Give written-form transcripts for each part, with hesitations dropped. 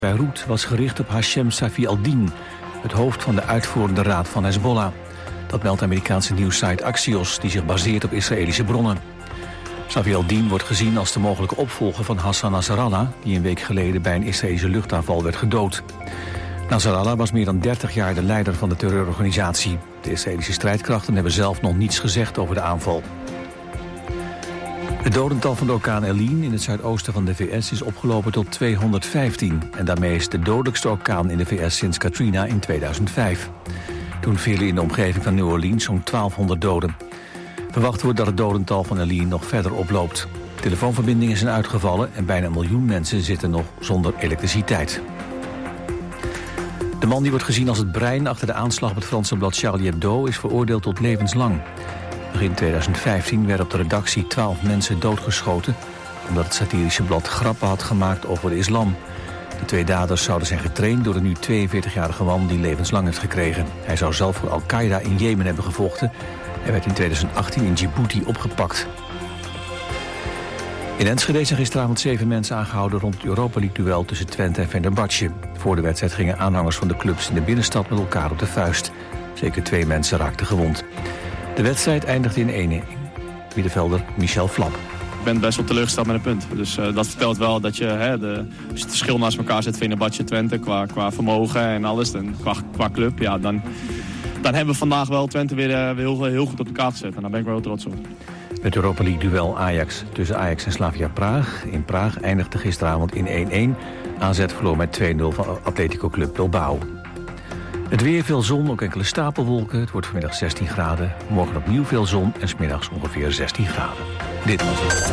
Beirut was gericht op Hashem Safi al-Din, het hoofd van de uitvoerende raad van Hezbollah. Dat meldt de Amerikaanse nieuwssite Axios, die zich baseert op Israëlische bronnen. Safi al-Din wordt gezien als de mogelijke opvolger van Hassan Nasrallah, die een week geleden bij een Israëlische luchtaanval werd gedood. Nasrallah was meer dan 30 jaar de leider van de terreurorganisatie. De Israëlische strijdkrachten hebben zelf nog niets gezegd over de aanval. Het dodental van de orkaan Helene in het zuidoosten van de VS is opgelopen tot 215. En daarmee is de dodelijkste orkaan in de VS sinds Katrina in 2005. Toen vielen in de omgeving van New Orleans zo'n 1200 doden. Verwacht wordt dat het dodental van Helene nog verder oploopt. Telefoonverbindingen zijn uitgevallen en bijna 1 miljoen mensen zitten nog zonder elektriciteit. De man die wordt gezien als het brein achter de aanslag op het Franse blad Charlie Hebdo is veroordeeld tot levenslang. Begin 2015 werden op de redactie 12 mensen doodgeschoten omdat het satirische blad grappen had gemaakt over de islam. De 2 daders zouden zijn getraind door de nu 42-jarige man die levenslang heeft gekregen. Hij zou zelf voor Al-Qaeda in Jemen hebben gevochten. Hij werd in 2018 in Djibouti opgepakt. In Enschede zijn gisteravond 7 mensen aangehouden rond het Europa League-duel tussen Twente en Fenerbahce. Voor de wedstrijd gingen aanhangers van de clubs in de binnenstad met elkaar op de vuist. Zeker 2 mensen raakten gewond. De wedstrijd eindigde in 1-1. Middenvelder Michel Flap. Ik ben best wel teleurgesteld met een punt. Dus dat vertelt wel dat je als je het verschil naast elkaar zet, Fenerbahce, Twente, qua vermogen en alles, en qua club, ja, dan hebben we vandaag wel Twente weer heel goed op de kaart gezet. En daar ben ik wel heel trots op. Het Europa League-duel tussen Ajax en Slavia Praag. In Praag eindigde gisteravond in 1-1. AZ verloor met 2-0 van Atletico Club Bilbao. Het weer, veel zon, ook enkele stapelwolken. Het wordt vanmiddag 16 graden. Morgen opnieuw veel zon en 's middags ongeveer 16 graden. Dit was het.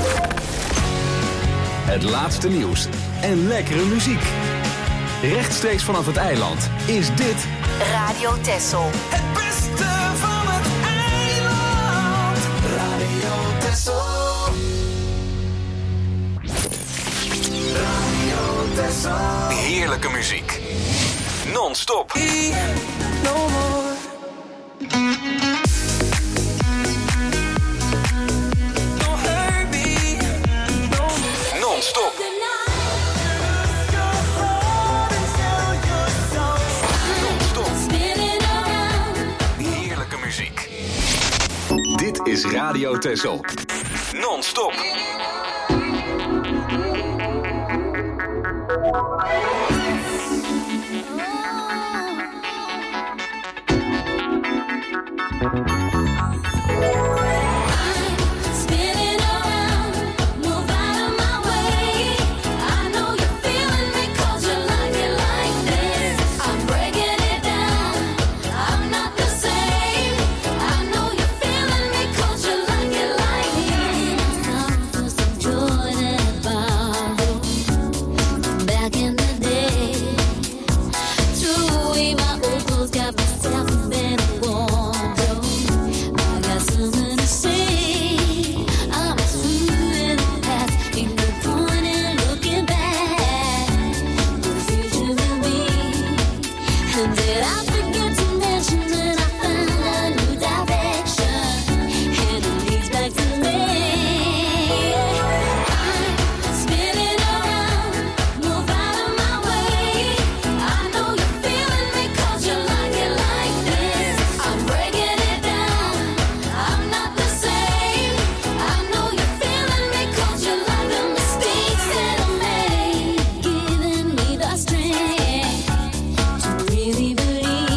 Het laatste nieuws en lekkere muziek. Rechtstreeks vanaf het eiland is dit Radio Texel. Het beste van het eiland. Radio Texel. Radio Texel. heerlijke muziek. Non-stop. No more. Non-stop. Heerlijke muziek. Dit is Radio Texel. Non-stop. Really believe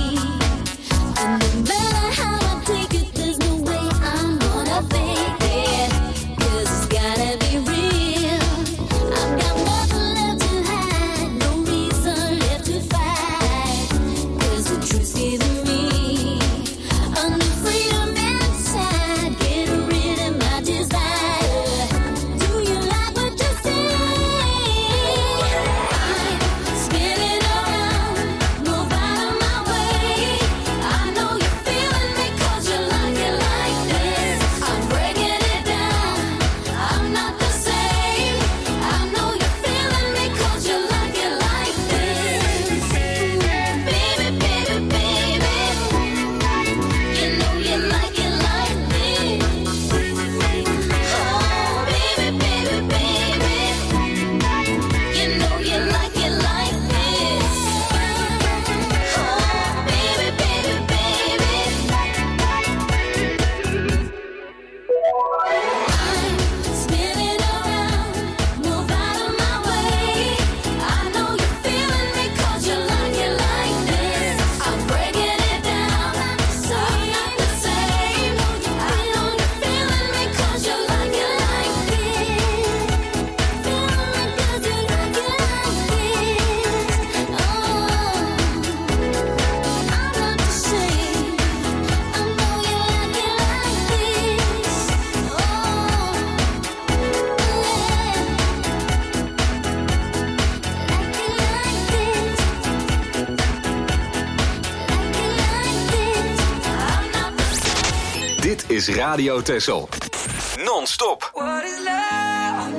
is Radio Texel. Non-stop. What is love?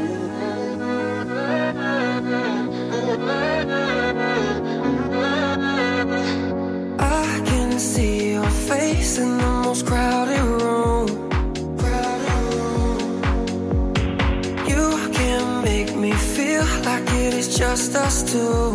I can see your face in the most crowded room. You can make me feel like it is just us two.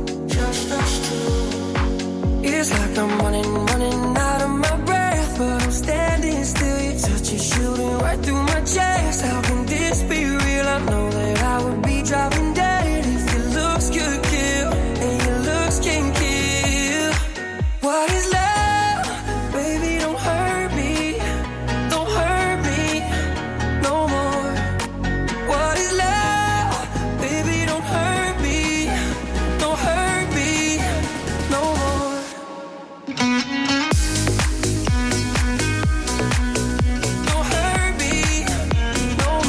It's like I'm running out of my breath, but I'm standing still. Your touch is shooting right through my chest. How can this be real? I know that I would be dropping dead if your looks could kill, and your looks can kill. What is love? Baby, don't hurt me. Don't hurt me no more. What is love? Baby, don't hurt me. Don't hurt me no more. Don't hurt me no more.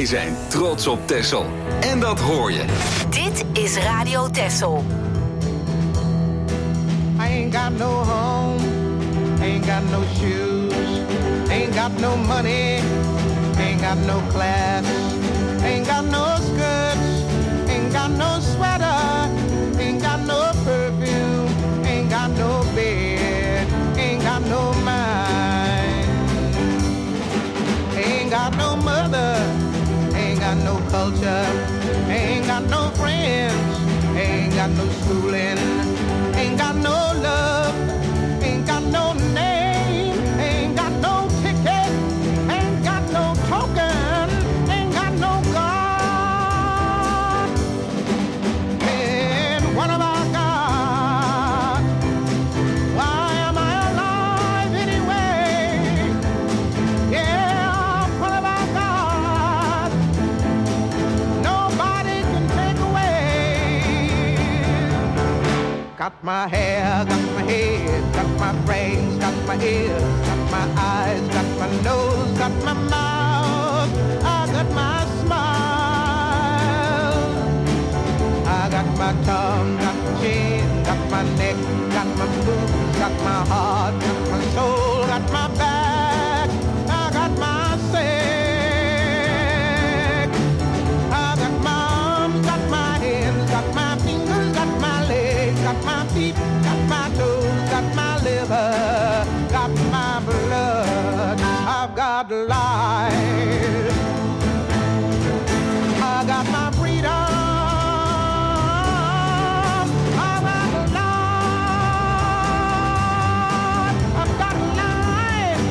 Wij zijn trots op Texel. En dat hoor je. Dit is Radio Texel. I ain't got no home, ain't got no shoes, ain't got no money, ain't got no class, ain't got no skirts, ain't got no sweater, ain't got no perfume, ain't got no bed, ain't got no mind, ain't got no mother, ain't got no culture, ain't got no friends, ain't got no schooling, ain't got no love, ain't got no name, ain't got no ticket, ain't got no token, ain't got no God. And what have I got? Why am I alive anyway? Yeah, what have I got? Nobody can take away. Got my hair, got my head, got my brains, got my ears, got my eyes, got my nose, got my mouth, I got my smile. I got my tongue, got my chin, got my neck, got my boobs, got my heart, got my soul, got my back, I got my sex. I got my arms, got my hands, got my fingers, got my legs, got my feet, got my toes, got my liver, got my blood. I've got life. I got my freedom. I've got life. I've got life.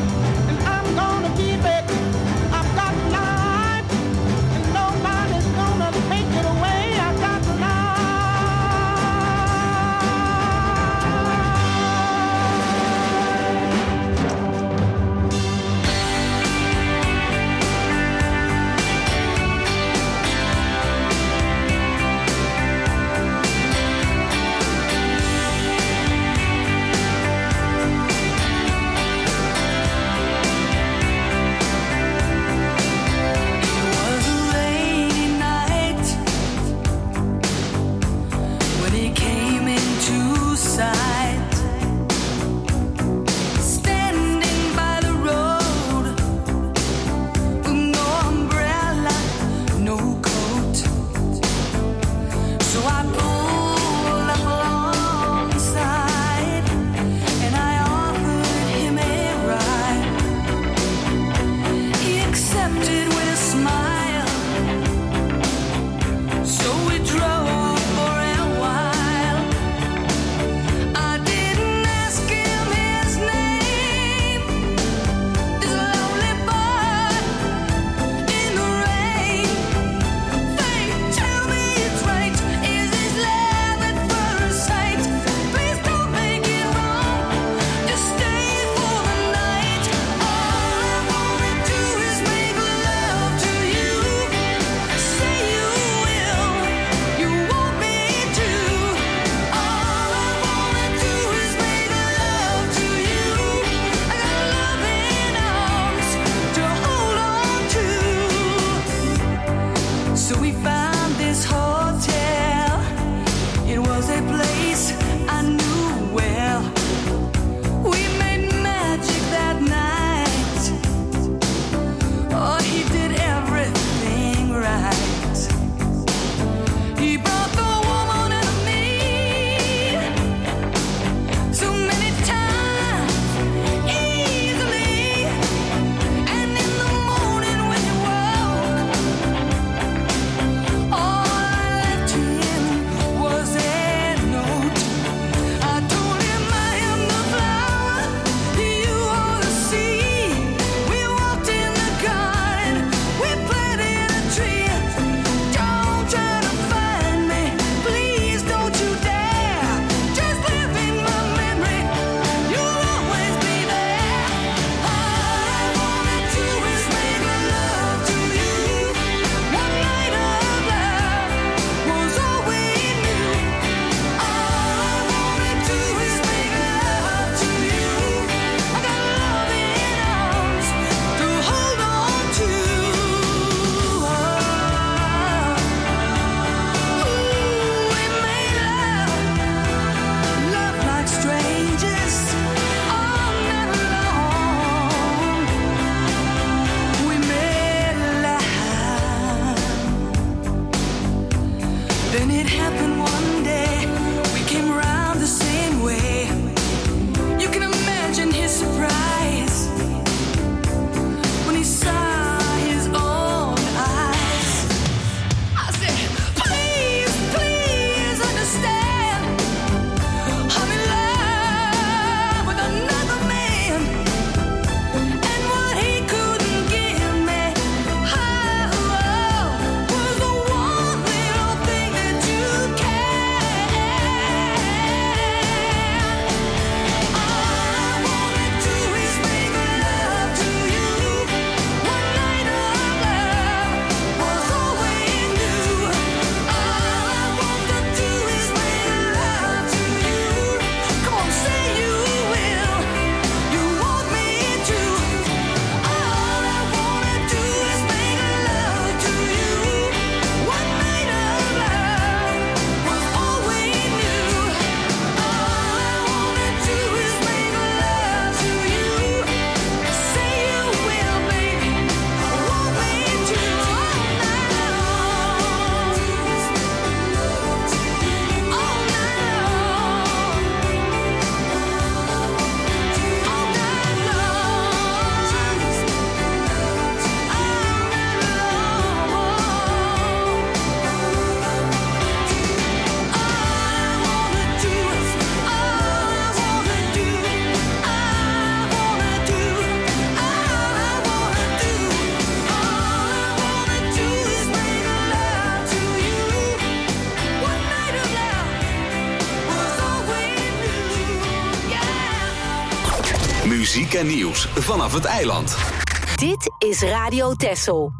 Muziek en nieuws vanaf het eiland. Dit is Radio Texel.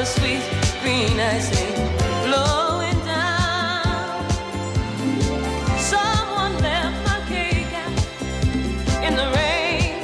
the sweet green eyes blowing down. Someone left my cake in the rain.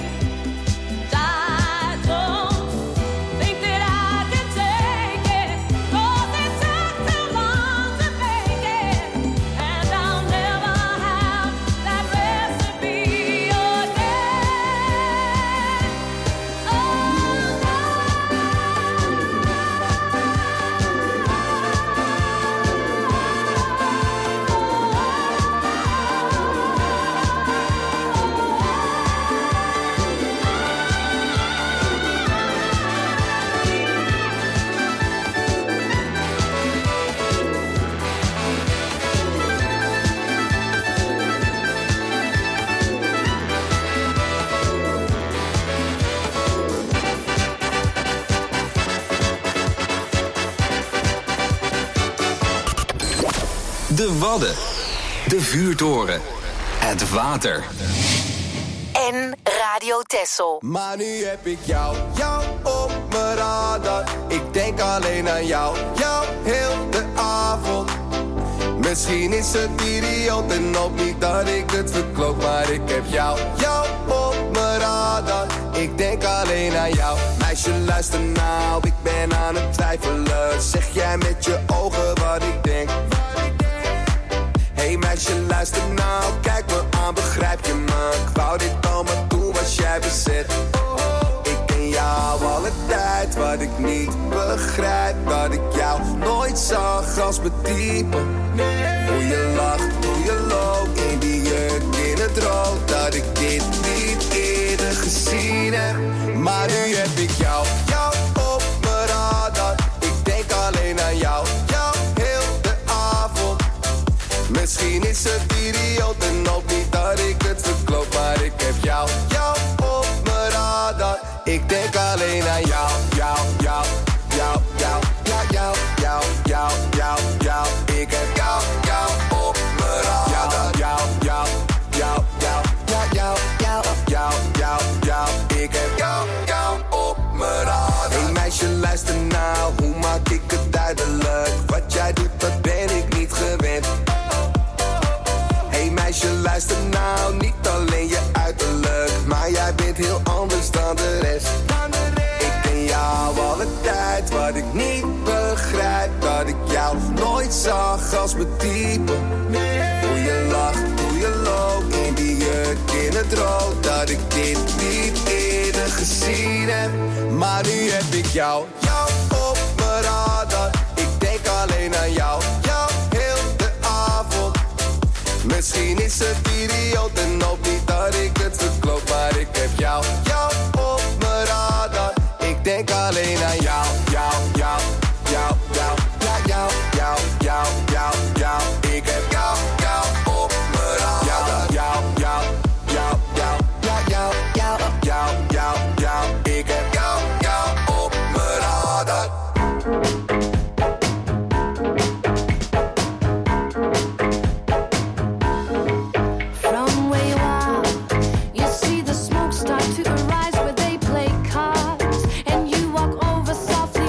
De Wadden, de vuurtoren, het water. En Radio Texel. Maar nu heb ik jou op mijn radar. Ik denk alleen aan jou heel de avond. Misschien is het idioot en ook niet dat ik het verkloot. Maar ik heb jou op mijn radar. Ik denk alleen aan jou. Meisje, luister nou, ik ben aan het twijfelen. Zeg jij met je ogen wat ik denk? Hey meisje, luister nou, kijk me aan, begrijp je me? Ik wou dit allemaal doen, was jij bezet. Ik ken jou alle tijd, wat ik niet begrijp. Dat ik jou nooit zag als mijn type. Hoe je lacht, hoe je loopt, in die jurk in het rood. Dat ik dit niet eerder gezien heb. Maar nu heb ik jou op mijn radar. Ik denk alleen aan jou heel de avond. Misschien is het idioot en ook niet dat ik het verkloot. Maar ik heb jou op mijn radar. Ik denk alleen aan jou. Ik heb jou op mijn radar. Ik heb jou op mijn radar. Hey meisje, luister nou, hoe maak ik het duidelijk? Wat jij doet, dat ben ik niet gewend. Hey meisje, luister nou, niet alleen je uiterlijk, maar jij bent heel anders dan de rest. Ik ken jou alle tijd, wat ik niet begrijp. Dat ik jou nooit zag als mijn type. Hoe je lacht, hoe je loopt, in die jurk in het rood. Dat ik dit niet eerder gezien heb. Maar nu heb ik jou op mijn radar. Ik denk alleen aan jou heel de avond. Misschien is het idioot en ook niet dat ik het verkloot. Maar ik heb jou op mijn radar. Ik denk alleen aan jou. Ik heb jou op mijn radar. Ik heb jou op mijn radar. Start to arise where they play cards, and you walk over softly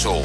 Texel.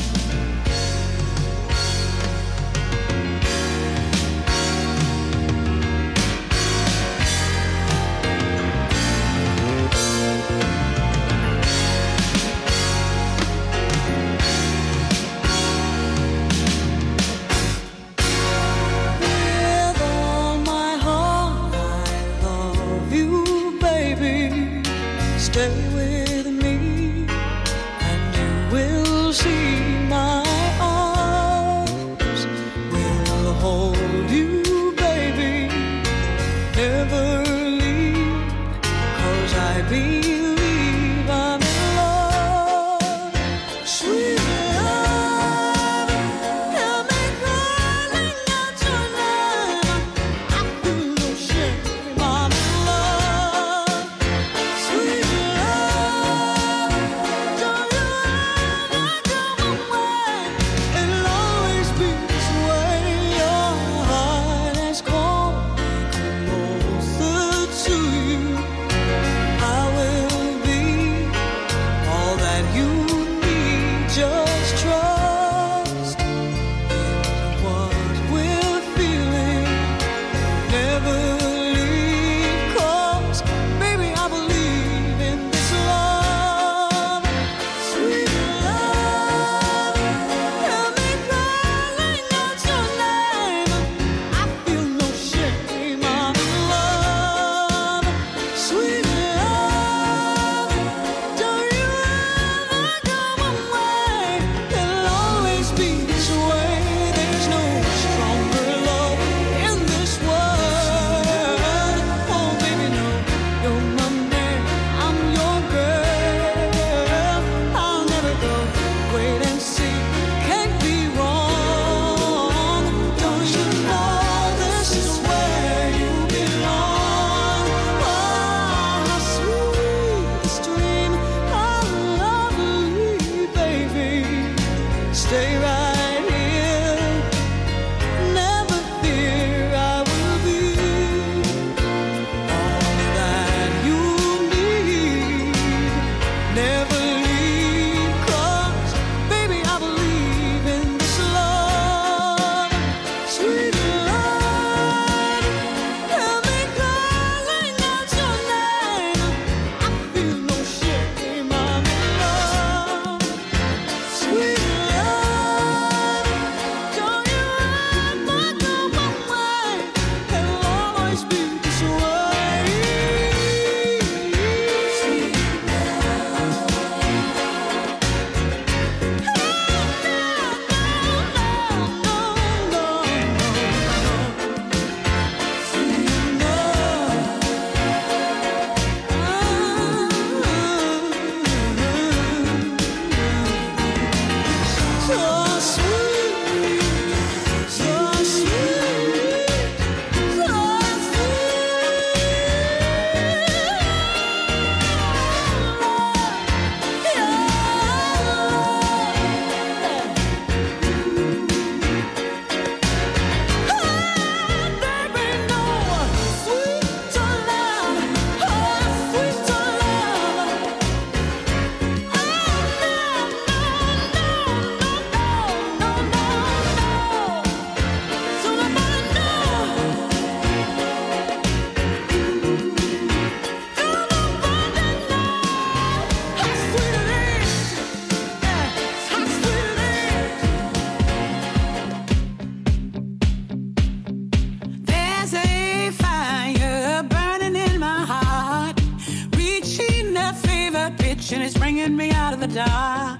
And it's bringing me out of the dark.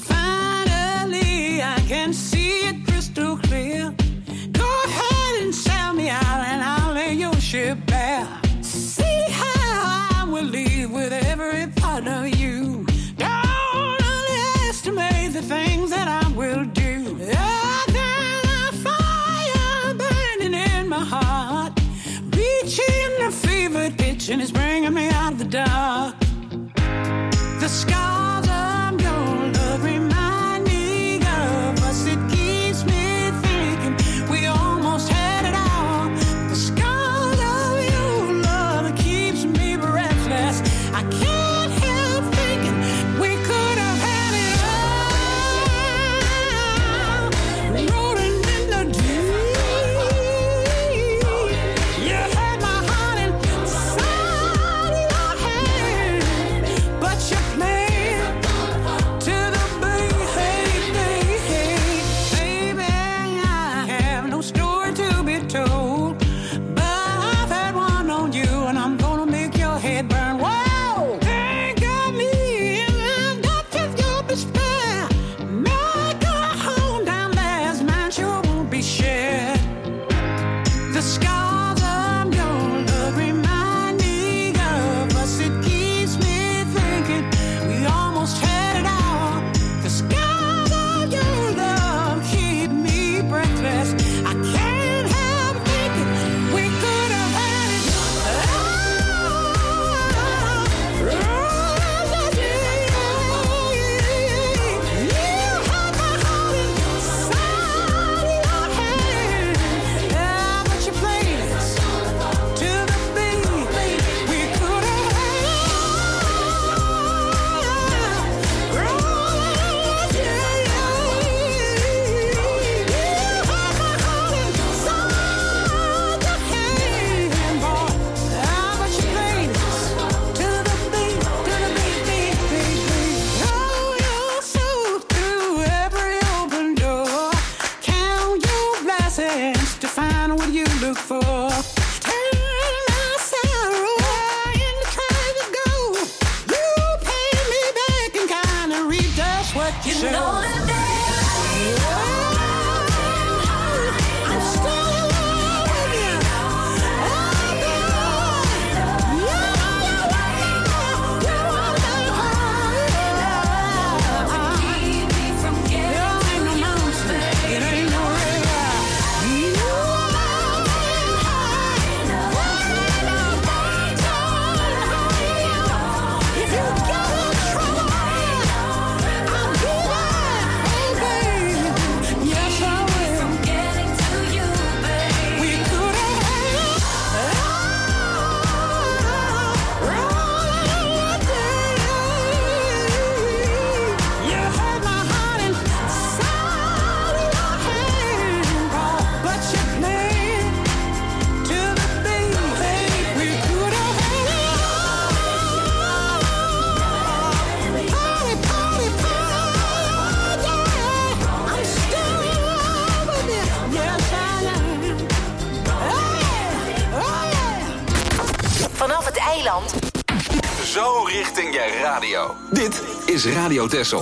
Finally, I can see it crystal clear. Go ahead and sell me out and I'll lay your ship bare. See how I will leave with every part of you. Don't underestimate the things that I will do. There's a fire burning in my heart, reaching a fever pitch and it's bringing me out of the dark. The scars of your love remind me of us. It keeps me thinking we almost had it all. The scars of your love keeps me breathless. I can't help thinking we could have had it all. scars of your love remind me of us. It keeps me thinking we almost had it all. The scars of your love keep me breathless. I can't help thinking we could have had it all. To find what you look for. Turn my sorrow into tragic gold. You pay me back and kind of reap just what you sow. Know that I'm still in love with you. Keep me from getting to you, baby. It ain't no vanaf het eiland. Zo richting je radio. Dit is Radio Texel.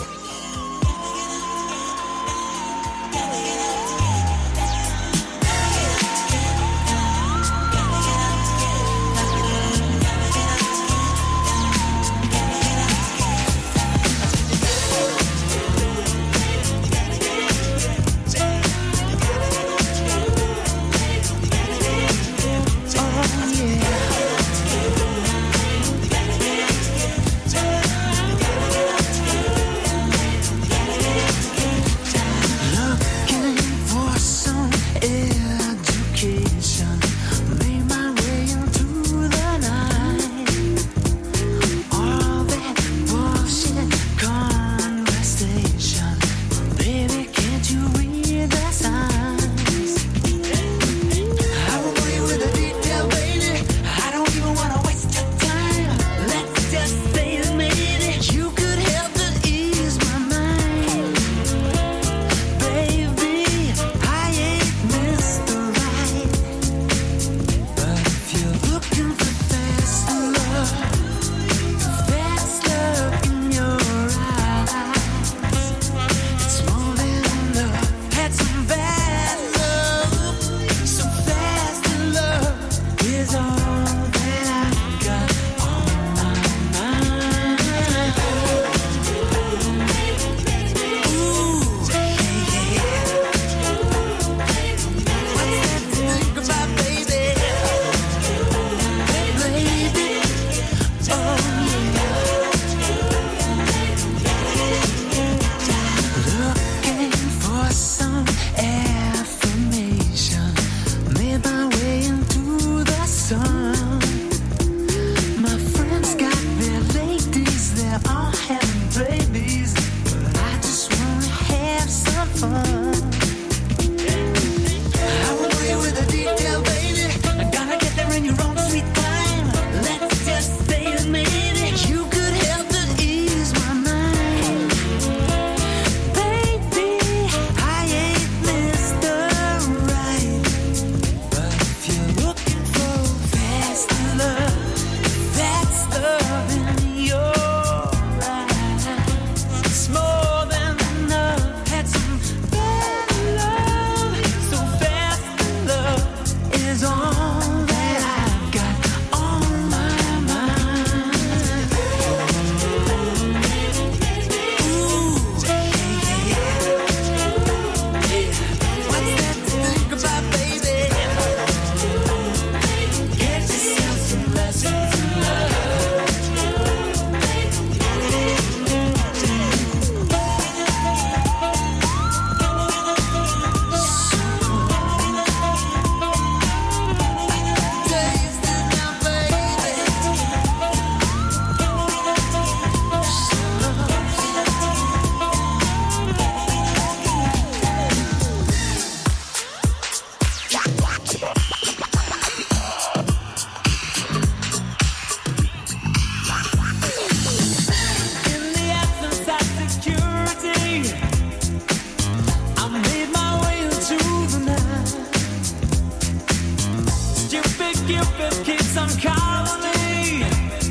Cupid keeps on calling me.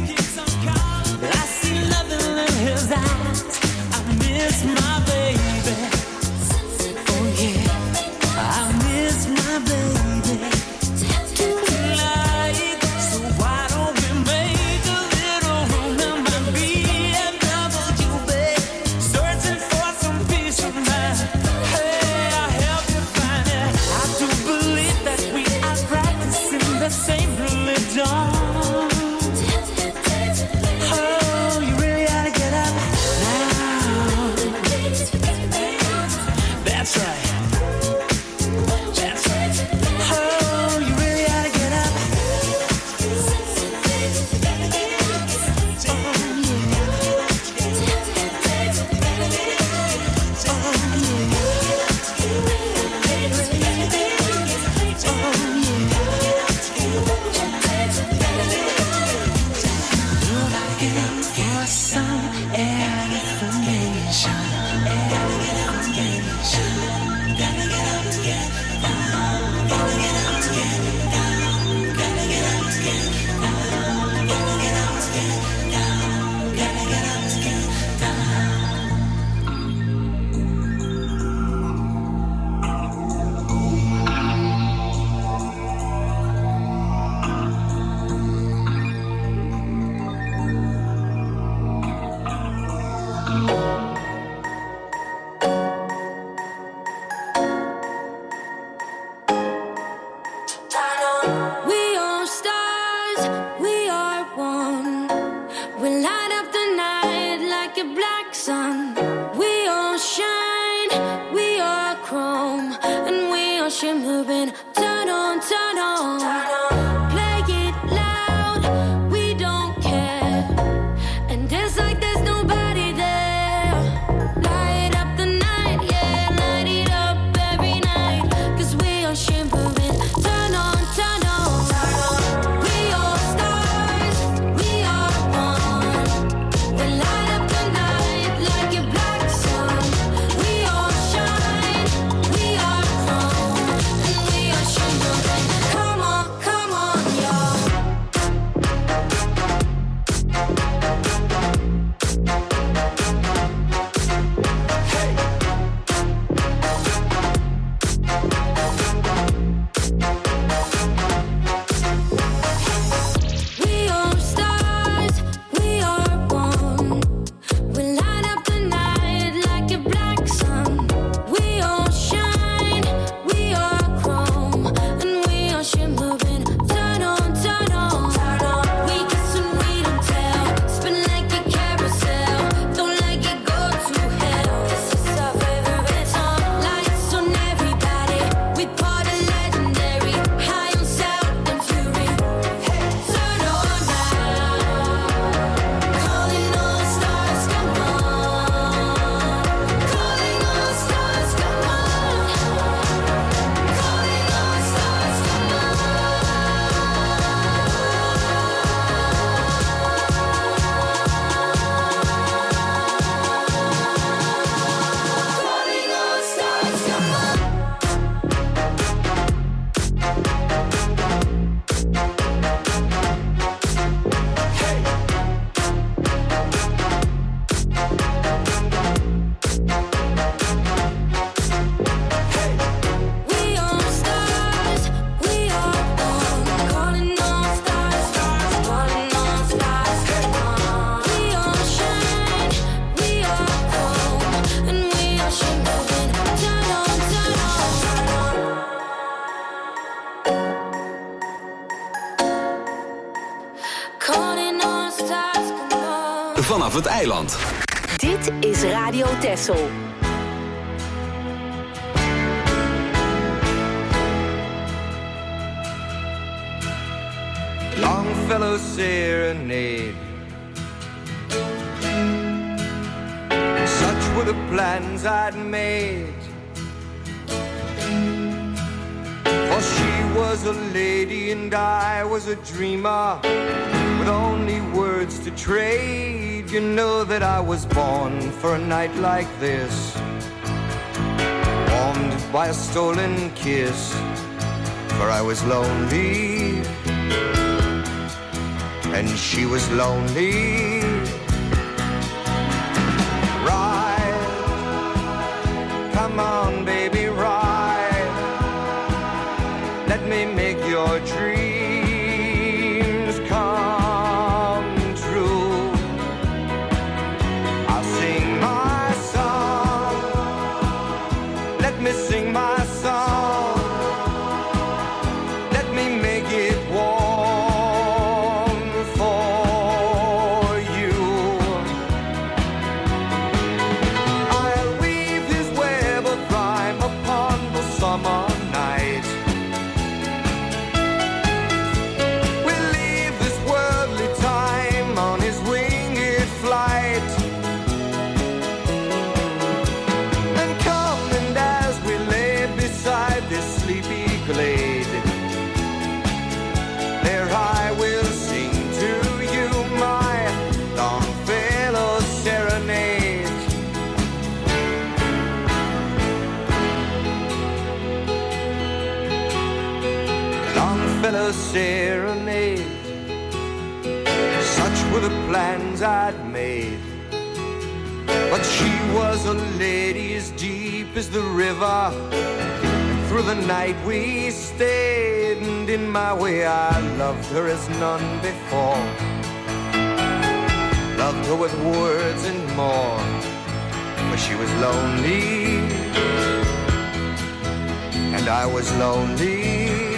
I see nothing in his eyes. I miss my baby. Oh yeah, I miss my baby tonight. So why don't we make a little room in my BMW, babe? Searching for some peace of mind. Hey, I'll help you find it. I do believe that we are practicing the same religion. Oh, you really ought to get up now. That's right. That's right. Oh, you really ought to get up. Looking for some information. Gotta get up, get down. Gotta get up, get down. Gotta get up, get down. Gotta get up, get down. Gotta get up, get down. We are stars, we are one. We light up the night like a black sun. We all shine, we are chrome, and we are shimmering. Turn on, turn on. Play it loud, we don't care. And it's like there's nobody there. Light up the night, yeah, light it up every night. 'Cause we are shimmering. Turn on, turn on. We are stars, we are one. We light up the night like a black sun. We all shine, we are chrome, and we are shimmering. Come on, y'all. We are stars, we are one. We light up the night like a black sun. We all shine, we are chrome, and we are shimmering. Turn on, turn on. We kiss and we don't tell. Spin like a carousel. Don't let it go to hell. This is our favorite song. Lights on everybody. We party legendary. High on sound and fury. Turn on now. Calling all stars, come on. Calling all stars, come on. Calling all stars, come on. Calling all stars, come on. We are stars, we are one. Calling all stars, calling all stars, come on. We all shine, we are chrome, and we are shimmering. Turn on, turn on. Calling all stars, come on. Vanaf het eiland. Dit is Radio Texel. Longfellow serenade. Such were the plans I'd made. For she was a lady and I was a dreamer with only words to trade. You know that I was born for a night like this, warmed by a stolen kiss. For I was lonely and she was lonely. Ride, come on baby, ride. Let me make your dreams come true. I'll sing my song, let me sing my song. Let me make it warm for you. I'll weave this web of rhyme upon the summer night. We'll leave this worldly time on his winged flight. And come, and as we lay beside this sleepy glade, there I will sing to you my Longfellow serenade. Longfellow serenade. Such were the plans I'd made, but she was a lady as deep as the river. Through the night we stayed, and in my way I loved her as none before. Loved her with words and more, for she was lonely, and I was lonely.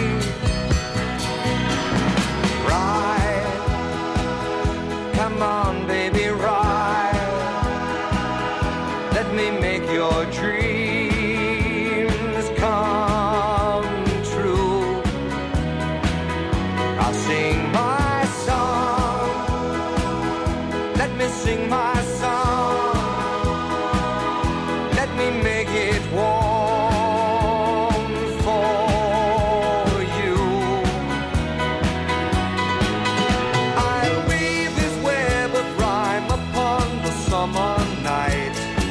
Ride, come on baby, ride. Let me make your dreams come true. I'll sing my song, let me sing my song. Let me make it warm for you. I'll weave this web of rhyme upon the summer night.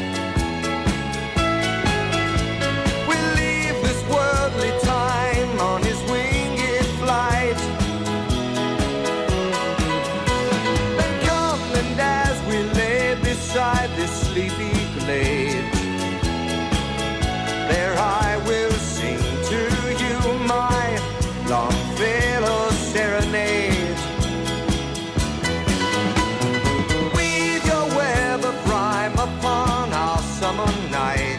We'll leave this worldly time on his winged flight. Then come, and as we lay beside this sleepy glade, there I will sing to you my Longfellow serenade. Weave your web of rhyme upon our summer night.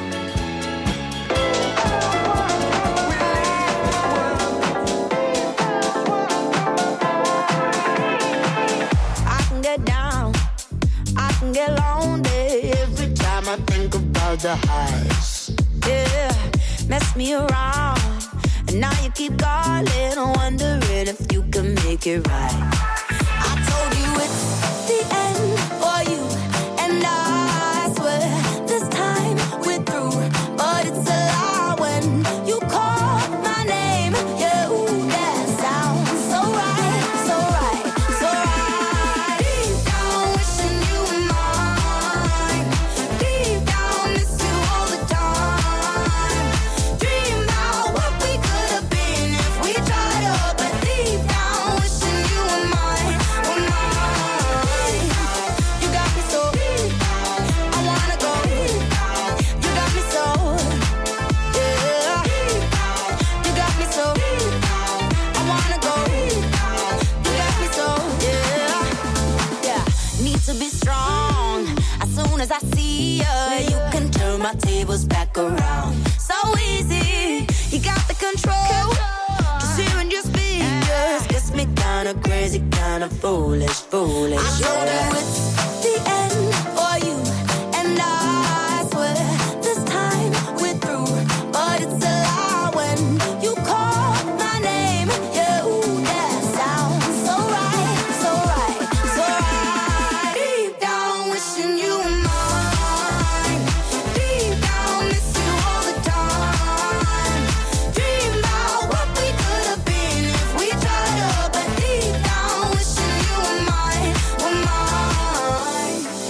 I can get down, I can get lonely every time I think about the highs. Yeah, mess me around, and now you keep calling, wondering if you can make it right. I told you it's the end for you, and I swear this time we're through, but it's a lie when you call my name. Yeah, ooh, that sounds so right, so right, so right. Deep down, wishing you were mine. Deep down, miss you all the time. Dream about what we could have been if we tried up. But deep down, wishing you were mine, were mine. You got me so, I wanna go. You got me so, yeah. You got me so, I wanna go. You got me so, yeah. Yeah, need to be strong. As soon as I see you, you can turn my tables back around. So easy, you got the control. Just hearing your speakers gets me kinda crazy, kinda foolish, foolish. I told you it's the end for you, and I swear this time we're through, but it's a lie when you call my name. Yeah, ooh, that sounds so right, so right, so right. Deep down, wishing you were mine. Deep down, miss you all the time. Dream about what we could have been if we tried up. But deep down, wishing you were mine, were mine.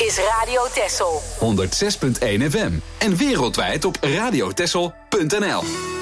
is Radio Texel. 106.1 FM. En wereldwijd op radiotexel.nl.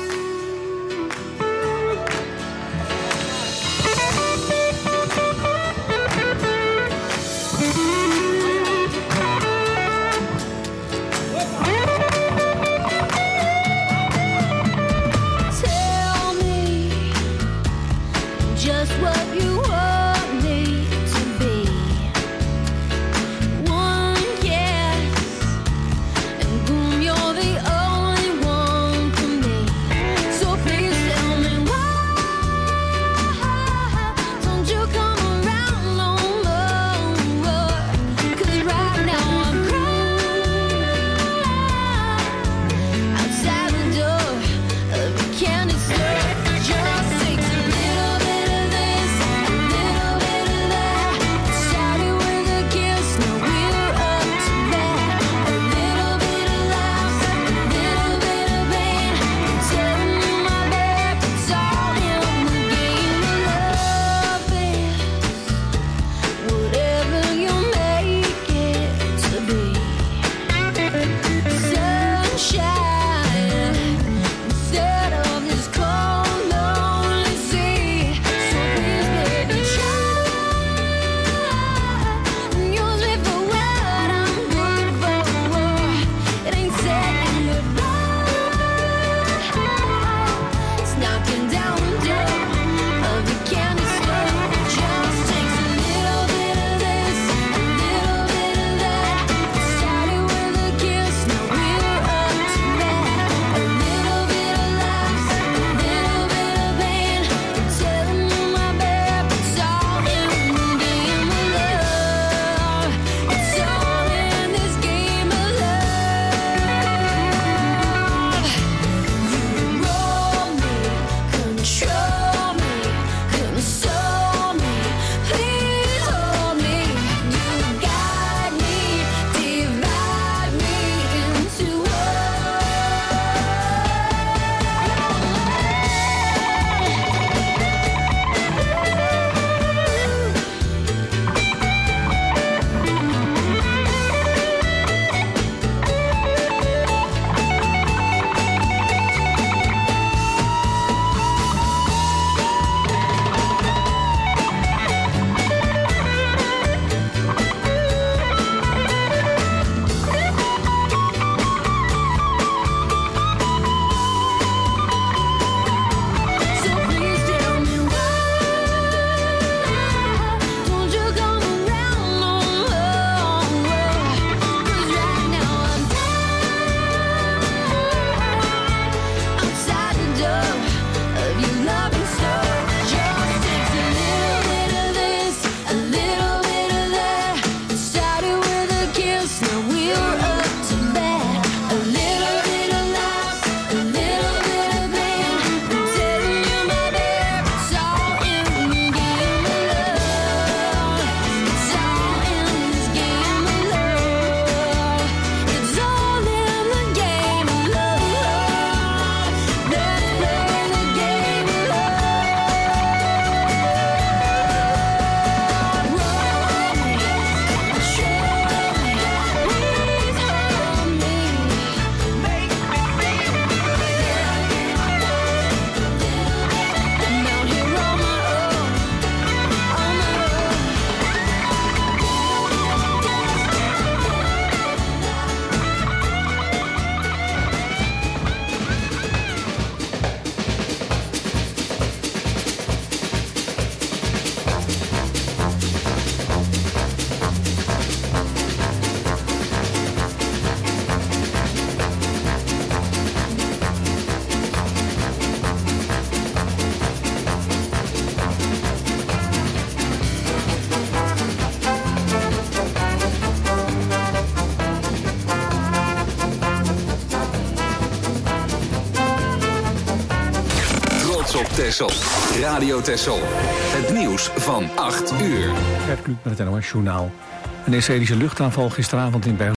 Op Texel. Radio Texel. Het nieuws van 8 uur. Gert Kluk met het NOS Journaal. Een Israëlische luchtaanval gisteravond in